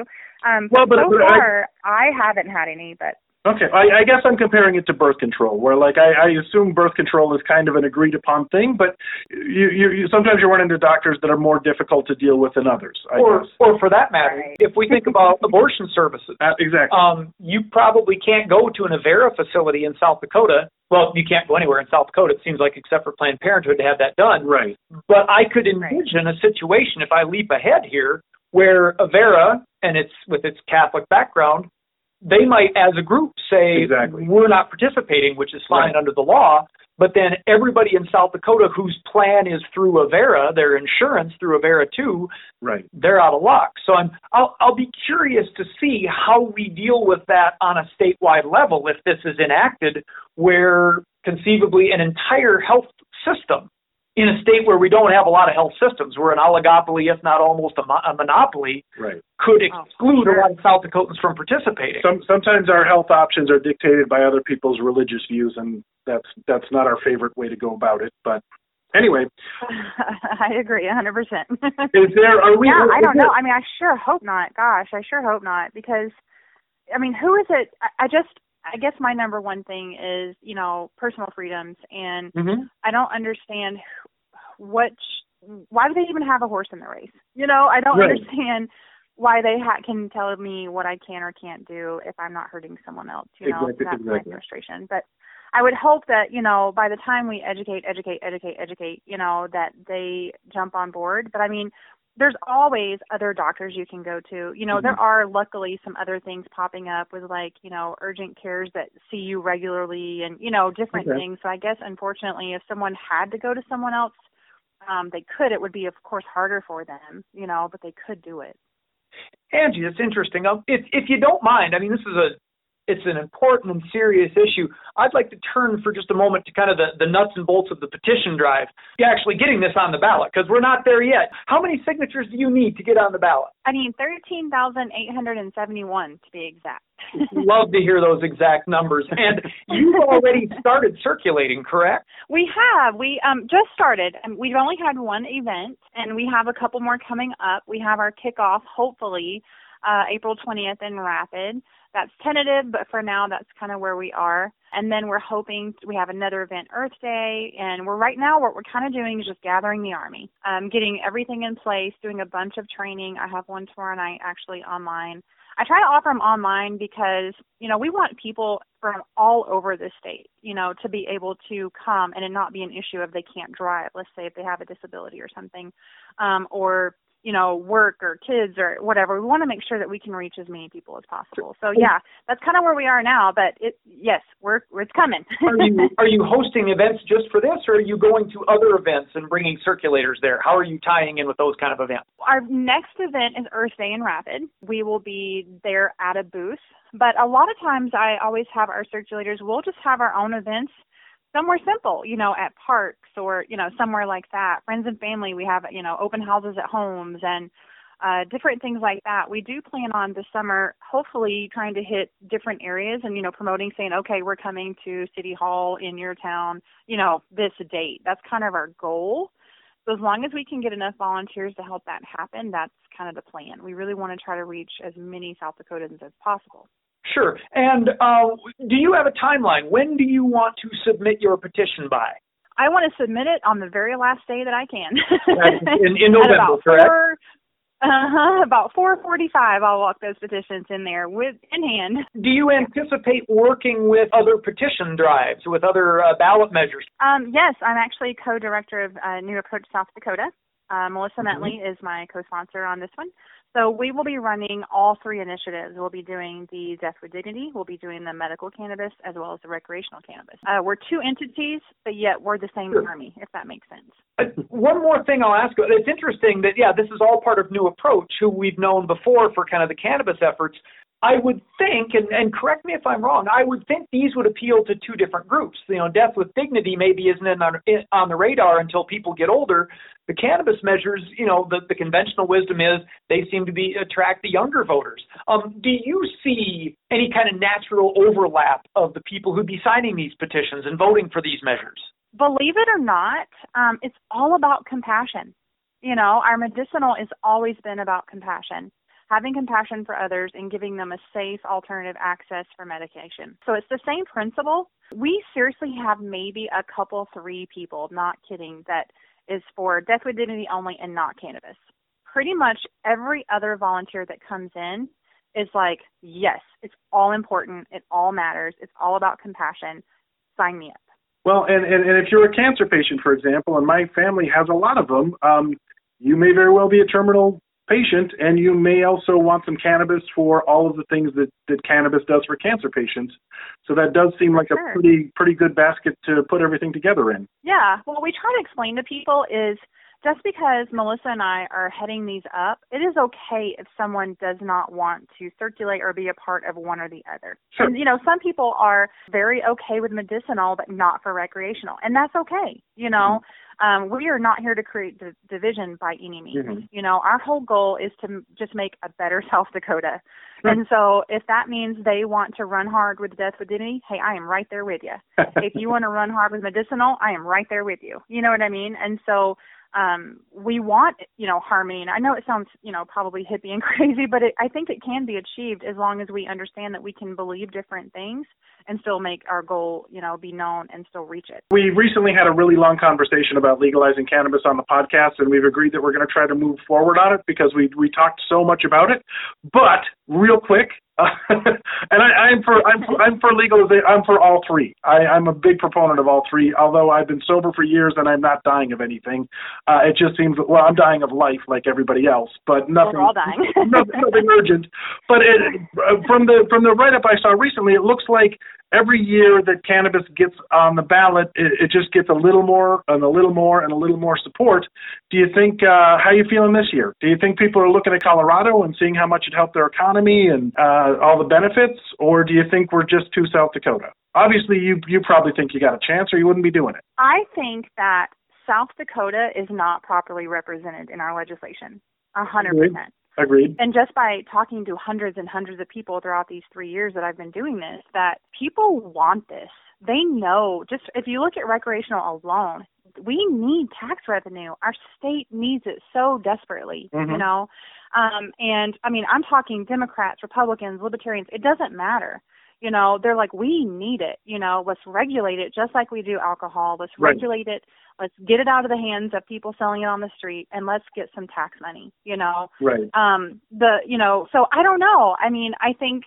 I haven't had any, but. Okay, I guess I'm comparing it to birth control, where I assume birth control is kind of an agreed upon thing, but you sometimes you run into doctors that are more difficult to deal with than others. Or for that matter, if we think about abortion services, exactly. You probably can't go to an Avera facility in South Dakota. Well, you can't go anywhere in South Dakota, it seems like, except for Planned Parenthood to have that done. Right. But I could envision a situation, if I leap ahead here, where Avera, and it's with its Catholic background, they might, as a group, say, we're not participating, which is fine under the law, but then everybody in South Dakota whose plan is through Avera, their insurance through Avera too, they're out of luck. So I'll be curious to see how we deal with that on a statewide level if this is enacted, where conceivably an entire health system in a state where we don't have a lot of health systems, we're an oligopoly, if not almost a monopoly, could exclude a lot of South Dakotans from participating. Sometimes our health options are dictated by other people's religious views, and that's not our favorite way to go about it. But anyway. I agree 100%. I don't know. I mean, I sure hope not. Gosh, I sure hope not. Because, I mean, who is it? I guess my number one thing is, personal freedoms. And I don't understand why do they even have a horse in the race? I don't understand why they can tell me what I can or can't do if I'm not hurting someone else. That's my frustration. But I would hope that, by the time we educate, that they jump on board. But I mean, there's always other doctors you can go to. There are luckily some other things popping up with urgent cares that see you regularly and, different things. So I guess, unfortunately, if someone had to go to someone else, they could. It would be, of course, harder for them, but they could do it. Angie, it's interesting. If you don't mind, I mean, it's an important and serious issue. I'd like to turn for just a moment to kind of the nuts and bolts of the petition drive, actually getting this on the ballot, because we're not there yet. How many signatures do you need to get on the ballot? I need 13,871 to be exact. Love to hear those exact numbers. And you've already started circulating, correct? We have. We just started. We've only had one event, and we have a couple more coming up. We have our kickoff, hopefully, April 20th in Rapid. That's tentative, but for now, that's kind of where we are. And then we're hoping we have another event, Earth Day. And what we're kind of doing is just gathering the Army, getting everything in place, doing a bunch of training. I have one tomorrow night actually online. I try to offer them online because, we want people from all over the state, to be able to come and it not be an issue if they can't drive. Let's say if they have a disability or something, or work or kids or whatever. We want to make sure that we can reach as many people as possible. So yeah, that's kind of where we are now, but it's coming. Are you hosting events just for this, or are you going to other events and bringing circulators there? How are you tying in with those kind of events? Our next event is Earth Day in Rapid. We will be there at a booth, but a lot of times I always have our circulators, we'll just have our own events somewhere simple, at parks or, somewhere like that. Friends and family, we have, open houses at homes and different things like that. We do plan on this summer, hopefully trying to hit different areas and, promoting, saying, okay, we're coming to City Hall in your town, this date. That's kind of our goal. So as long as we can get enough volunteers to help that happen, that's kind of the plan. We really want to try to reach as many South Dakotans as possible. Sure. And do you have a timeline? When do you want to submit your petition by? I want to submit it on the very last day that I can. in November, correct? About 4:45, I'll walk those petitions in there in hand. Do you anticipate working with other petition drives, with other ballot measures? Yes, I'm actually co-director of New Approach South Dakota. Melissa Metley is my co-sponsor on this one. So we will be running all three initiatives. We'll be doing the Death with Dignity, we'll be doing the medical cannabis, as well as the recreational cannabis. We're two entities, but yet we're the same army, if that makes sense. One more thing I'll ask. It's interesting that, this is all part of New Approach, who we've known before for kind of the cannabis efforts. I would think, and correct me if I'm wrong, I would think these would appeal to two different groups. Death with Dignity maybe isn't on the radar until people get older. The cannabis measures, the conventional wisdom is they seem to attract the younger voters. Do you see any kind of natural overlap of the people who'd be signing these petitions and voting for these measures? Believe it or not, it's all about compassion. Our medicinal has always been about compassion. Having compassion for others and giving them a safe alternative access for medication. So it's the same principle. We seriously have maybe a couple, 3 people, not kidding, that is for Death with Dignity only and not cannabis. Pretty much every other volunteer that comes in is like, yes, it's all important. It all matters. It's all about compassion. Sign me up. Well, and if you're a cancer patient, for example, and my family has a lot of them, you may very well be a terminal patient, and you may also want some cannabis for all of the things that cannabis does for cancer patients. So that does seem like a pretty good basket to put everything together in. Yeah. Well, we try to explain to people is just because Melissa and I are heading these up, it is okay if someone does not want to circulate or be a part of one or the other. Sure. And, some people are very okay with medicinal, but not for recreational. And that's okay. We are not here to create division by any means. Mm-hmm. Our whole goal is to just make a better South Dakota. Sure. And so if that means they want to run hard with Death with Dignity, hey, I am right there with you. If you want to run hard with medicinal, I am right there with you. You know what I mean? And so we want, harmony. And I know it sounds, probably hippie and crazy, but I think it can be achieved as long as we understand that we can believe different things and still make our goal, be known and still reach it. We recently had a really long conversation about legalizing cannabis on the podcast, and we've agreed that we're going to try to move forward on it because we talked so much about it. But real quick, and I'm for legalization. I'm for all three. I'm a big proponent of all three. Although I've been sober for years and I'm not dying of anything, it just seems I'm dying of life like everybody else, but nothing. We're all dying. nothing urgent. But from the write-up I saw recently, it looks like every year that cannabis gets on the ballot, it just gets a little more and a little more and a little more support. Do you think, how are you feeling this year? Do you think people are looking at Colorado and seeing how much it helped their economy and all the benefits, or do you think we're just too South Dakota? Obviously, you probably think you got a chance or you wouldn't be doing it. I think that South Dakota is not properly represented in our legislation, 100%. Agreed. And just by talking to hundreds and hundreds of people throughout these 3 years that I've been doing this, that people want this. They know, just if you look at recreational alone, we need tax revenue. Our state needs it so desperately, Mm-hmm. And I mean, I'm talking Democrats, Republicans, Libertarians. It doesn't matter. They're like, we need it. Let's regulate it just like we do alcohol. Let's regulate it. Let's get it out of the hands of people selling it on the street, and let's get some tax money. Right. So I don't know. I mean, I think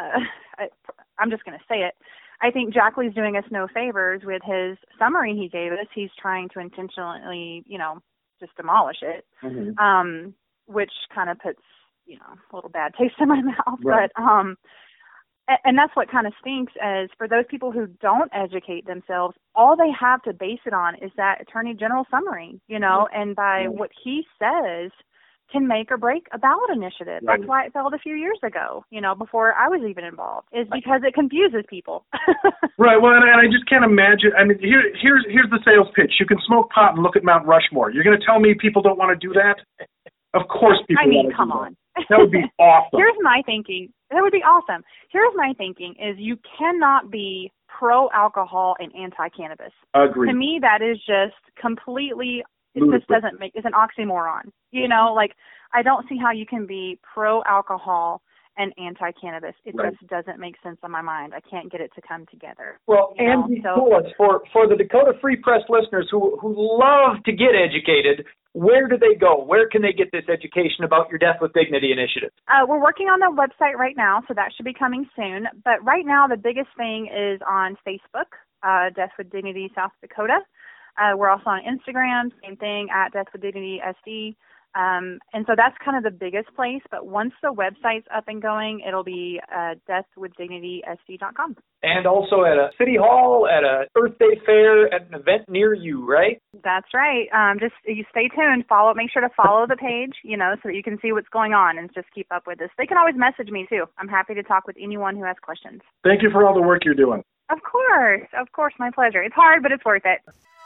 I'm just going to say it. I think Jack Lee's doing us no favors with his summary he gave us. He's trying to intentionally, just demolish it, Mm-hmm. which kind of puts, a little bad taste in my mouth. Right. But and that's what kind of stinks, as for those people who don't educate themselves, all they have to base it on is that Attorney General summary, and by what he says can make or break a ballot initiative. Right. That's why it failed a few years ago, before I was even involved, is because it confuses people. Right. Well, and I just can't imagine. I mean, here's the sales pitch. You can smoke pot and look at Mount Rushmore. You're going to tell me people don't want to do that? Of course people want to do that. Come on. That would be awesome. Here's my thinking. That would be awesome. Here's my thinking is you cannot be pro-alcohol and anti-cannabis. Agreed. To me, that is just completely, Ludicrous. it's an oxymoron. I don't see how you can be pro-alcohol and anti-cannabis. It just doesn't make sense in my mind. I can't get it to come together. Well, Angie Pulis, for the Dakota Free Press listeners who love to get educated, where do they go? Where can they get this education about your Death with Dignity initiative? We're working on the website right now, so that should be coming soon. But right now, the biggest thing is on Facebook, Death with Dignity South Dakota. We're also on Instagram, same thing, at Death with Dignity SD. And so that's kind of the biggest place. But once the website's up and going, it'll be deathwithdignitysd.com. And also at a city hall, at a Earth Day fair, at an event near you, right? That's right. Just you stay tuned. Make sure to follow the page, so that you can see what's going on and just keep up with this. They can always message me too. I'm happy to talk with anyone who has questions. Thank you for all the work you're doing. Of course, my pleasure. It's hard, but it's worth it.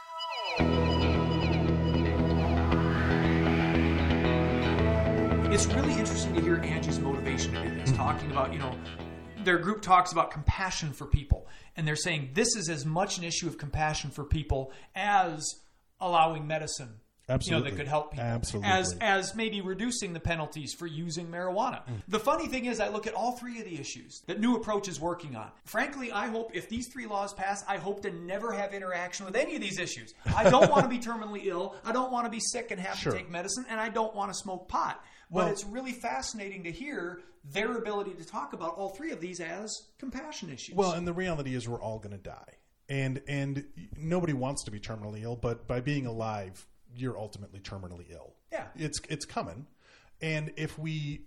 It's really interesting to hear Angie's motivation to do this, talking about, their group talks about compassion for people. And they're saying this is as much an issue of compassion for people as allowing medicine. Absolutely. That could help people. Absolutely. As maybe reducing the penalties for using marijuana. The funny thing is, I look at all three of the issues that New Approach is working on. Frankly, I hope if these three laws pass, I hope to never have interaction with any of these issues. I don't want to be terminally ill. I don't want to be sick and have to take medicine. And I don't want to smoke pot. But it's really fascinating to hear their ability to talk about all three of these as compassion issues. Well, and the reality is we're all going to die. And nobody wants to be terminally ill, but by being alive, you're ultimately terminally ill. Yeah. It's coming. And if we,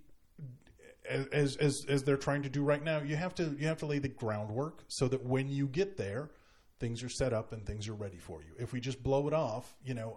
as they're trying to do right now, you have to lay the groundwork so that when you get there, things are set up and things are ready for you. If we just blow it off,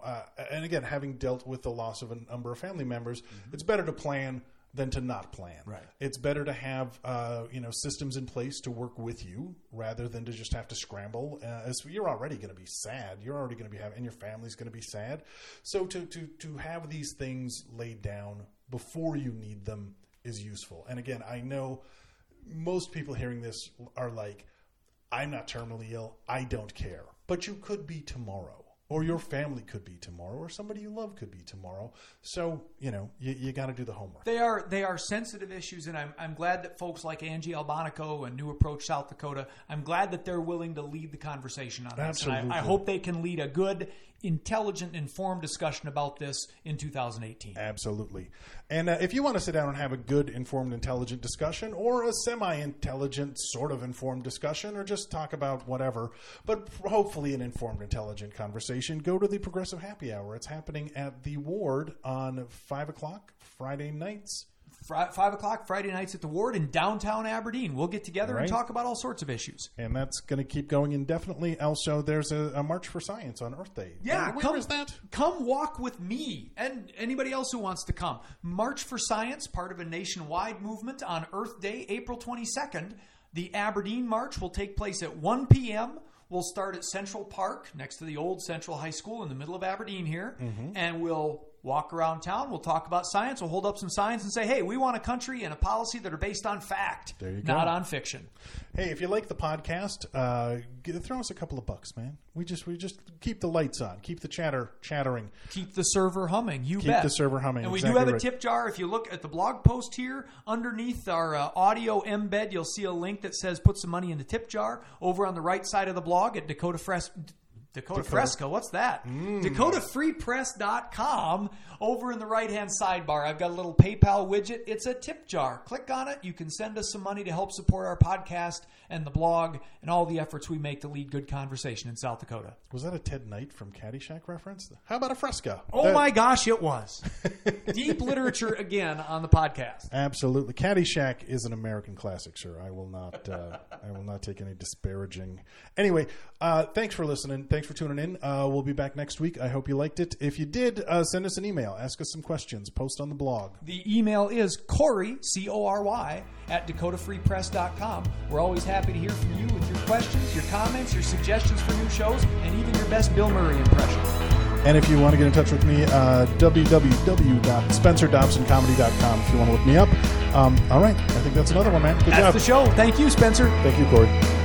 and again, having dealt with the loss of a number of family members, it's better to plan than to not plan. Right. It's better to have systems in place to work with you rather than to just have to scramble. You're already going to be sad. You're already going to be and your family's going to be sad. So to have these things laid down before you need them is useful. And again, I know most people hearing this are like, I'm not terminally ill. I don't care. But you could be tomorrow. Or your family could be tomorrow, or somebody you love could be tomorrow. So, you got to do the homework. They are sensitive issues, and I'm glad that folks like Angie Albonico and New Approach South Dakota, I'm glad that they're willing to lead the conversation on this. Absolutely. And I hope they can lead a good, intelligent, informed discussion about this in 2018. Absolutely. And if you want to sit down and have a good, informed, intelligent discussion, or a semi-intelligent, sort of informed discussion, or just talk about whatever, but hopefully an informed, intelligent conversation, go to the Progressive Happy Hour. It's happening at the Ward on 5 o'clock Friday nights. 5 o'clock Friday nights at the Ward in downtown Aberdeen. We'll get together and talk about all sorts of issues. And that's going to keep going indefinitely. Also, there's a March for Science on Earth Day. Yeah, where is that? Come walk with me and anybody else who wants to come. March for Science, part of a nationwide movement on Earth Day, April 22nd. The Aberdeen March will take place at 1 p.m. We'll start at Central Park, next to the old Central High School in the middle of Aberdeen here, and we'll walk around town. We'll talk about science. We'll hold up some signs and say, hey, we want a country and a policy that are based on fact, not on fiction. Hey, if you like the podcast, throw us a couple of bucks, man. We just keep the lights on, keep the chattering, keep the server humming. Keep the server humming. And we do have a tip jar. If you look at the blog post here, underneath our audio embed, you'll see a link that says "Put some money in the tip jar." Over on the right side of the blog at Dakota Fresco. What's that? DakotaFreePress.com. Over in the right-hand sidebar, I've got a little PayPal widget. It's a tip jar. Click on it. You can send us some money to help support our podcast and the blog and all the efforts we make to lead good conversation in South Dakota. Was that a Ted Knight from Caddyshack reference? How about a Fresca? Oh, my gosh, it was. Deep literature again on the podcast. Absolutely. Caddyshack is an American classic, sir. I will not take any disparaging. Anyway, thanks for listening. Thanks for tuning in. We'll be back next week. I hope you liked it. If you did, send us an email. Ask us some questions. Post on the blog. The email is Cory, C-O-R-Y, at DakotaFreePress.com. We're always happy to hear from you with your questions, your comments, your suggestions for new shows, and even your best Bill Murray impression. And if you want to get in touch with me, www.SpencerDobsonComedy.com if you want to look me up. All right. I think that's another one, man. Good job. That's the show. Thank you, Spencer. Thank you, Cory.